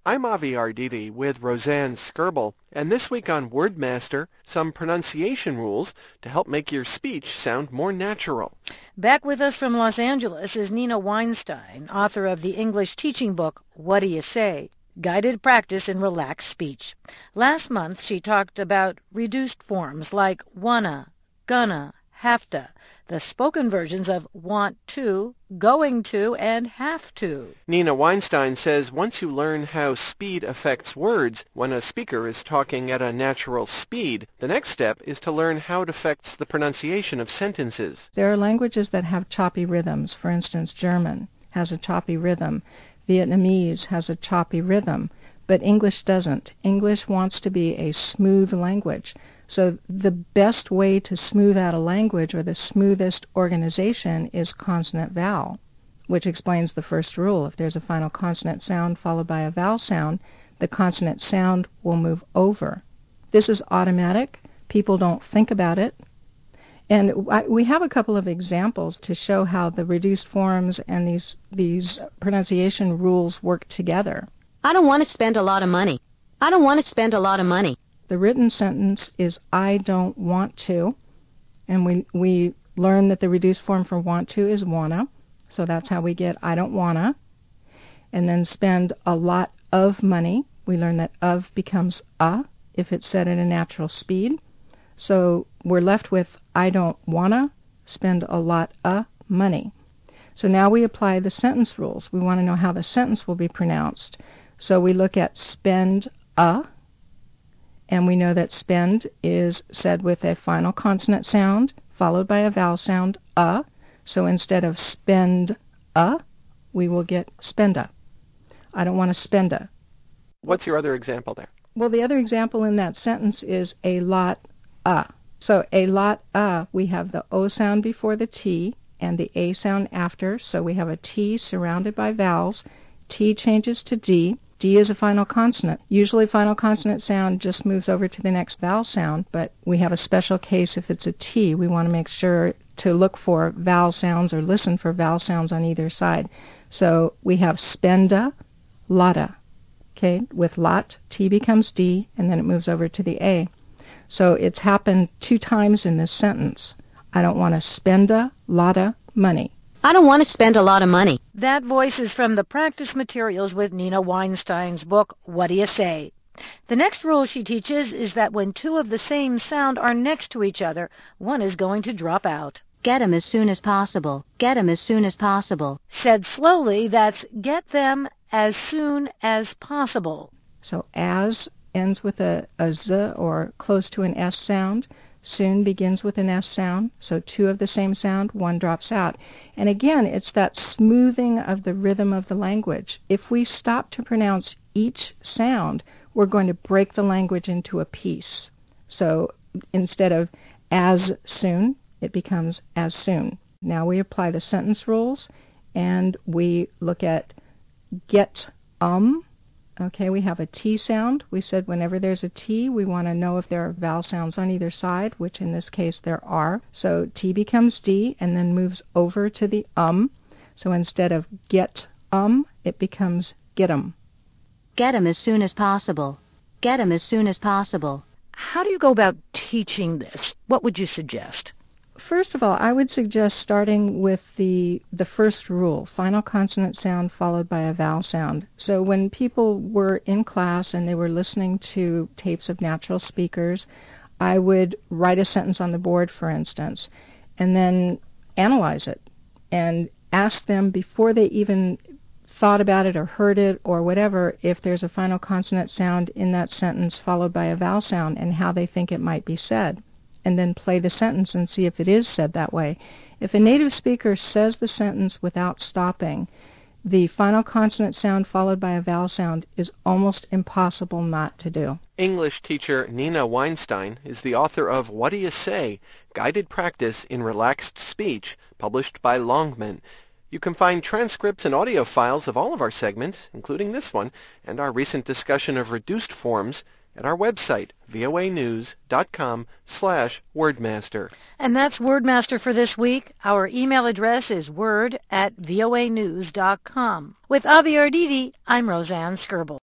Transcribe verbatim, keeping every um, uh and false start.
I'm Avi Arditi with Roseanne Skirble, and this week on WordMaster, some pronunciation rules to help make your speech sound more natural. Back with us from Los Angeles is Nina Weinstein, author of the English teaching book, What Do You Say? Guided Practice in Relaxed Speech. Last month she talked about reduced forms like wanna, gonna, have-to, the spoken versions of want to, going to, and have to. Nina Weinstein says once you learn how speed affects words when a speaker is talking at a natural speed, the next step is to learn how it affects the pronunciation of sentences. There are languages that have choppy rhythms. For instance, German has a choppy rhythm. Vietnamese has a choppy rhythm, but English doesn't. English wants to be a smooth language. So the best way to smooth out a language, or the smoothest organization, is consonant-vowel, which explains the first rule. If there's a final consonant sound followed by a vowel sound, the consonant sound will move over. This is automatic. People don't think about it. And I, we have a couple of examples to show how the reduced forms and these, these pronunciation rules work together. I don't want to spend a lot of money. I don't want to spend a lot of money. The written sentence is I don't want to, and we we learn that the reduced form for want to is wanna, so that's how we get I don't wanna. And then spend a lot of money. We learn that of becomes a if it's said at a natural speed. So we're left with I don't wanna spend a lot of money. So now we apply the sentence rules. We want to know how the sentence will be pronounced. So we look at spend a, and we know that spend is said with a final consonant sound followed by a vowel sound, a. So instead of spend a, we will get spenda. I don't want to spend a. What's your other example there? Well, the other example in that sentence is a lot a. So a lot a, we have the O sound before the T and the A sound after. So we have a T surrounded by vowels. T changes to D. D is a final consonant. Usually final consonant sound just moves over to the next vowel sound, but we have a special case if it's a T. We want to make sure to look for vowel sounds or listen for vowel sounds on either side. So we have spenda, lotta. Okay, with lot, T becomes D, and then it moves over to the A. So it's happened two times in this sentence. I don't want to spend a lotta money. I don't want to spend a lot of money. That voice is from the practice materials with Nina Weinstein's book, What Do You Say? The next rule she teaches is that when two of the same sound are next to each other, one is going to drop out. Get 'em as soon as possible. Get 'em as soon as possible. Said slowly, that's get them as soon as possible. So as ends with a, a z or close to an s sound. Soon begins with an S sound, so two of the same sound, one drops out. And again, it's that smoothing of the rhythm of the language. If we stop to pronounce each sound, we're going to break the language into a piece. So instead of as soon, it becomes as soon. Now we apply the sentence rules, and we look at get um. Okay, we have a T sound. We said whenever there's a T, we want to know if there are vowel sounds on either side, which in this case there are. So T becomes D and then moves over to the um. So instead of get um, it becomes get 'em. Get 'em as soon as possible. Get 'em as soon as possible. How do you go about teaching this? What would you suggest? First of all, I would suggest starting with the the first rule, final consonant sound followed by a vowel sound. So when people were in class and they were listening to tapes of natural speakers, I would write a sentence on the board, for instance, and then analyze it and ask them before they even thought about it or heard it or whatever, if there's a final consonant sound in that sentence followed by a vowel sound and how they think it might be said. And then play the sentence and see if it is said that way. If a native speaker says the sentence without stopping, the final consonant sound followed by a vowel sound is almost impossible not to do. English teacher Nina Weinstein is the author of What Do You Say? Guided Practice in Relaxed Speech, published by Longman. You can find transcripts and audio files of all of our segments, including this one, and our recent discussion of reduced forms at our website, voanews.com slash wordmaster. And that's Wordmaster for this week. Our email address is word at voanews dot com. With Avi Arditi, I'm Roseanne Skirble.